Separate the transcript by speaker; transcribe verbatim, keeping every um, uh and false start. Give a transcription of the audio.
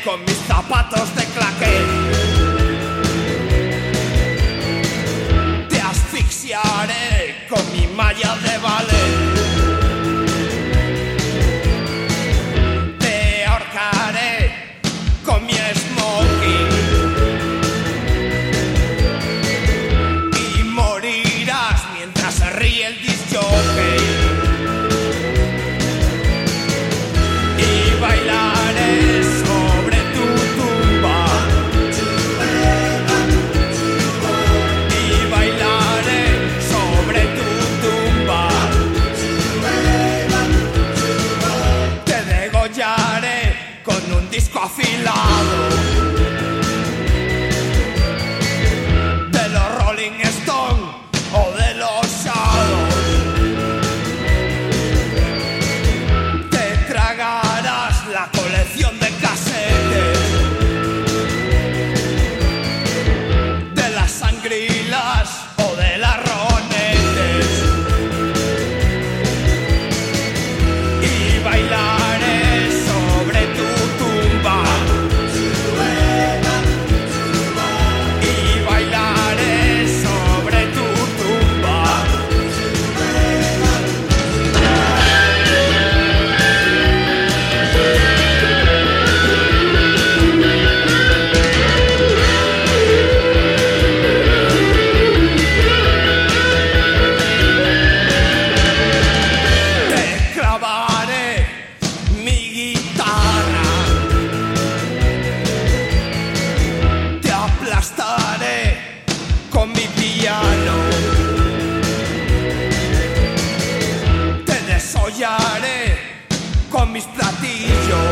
Speaker 1: con mis zapatos de claqué. Te asfixiaré con mi malla de ballet. Te ahorcaré con mi smoking. Y morirás mientras se ríe el disc jockey. Y bailaré sobre tu tumba. Y bailaré sobre tu tumba. Te degollaré con un disco afilado de los Rolling Stones o de los Shadows. Te tragarás la colección de casetes de las Sangrilas o de las Ronettes. Y bailaré sobre tu tumba. Y bailaré sobre tu tumba. Te clavaré mi guitarra. Te aplastaré con mi piano. Te desollaré con mis platillos.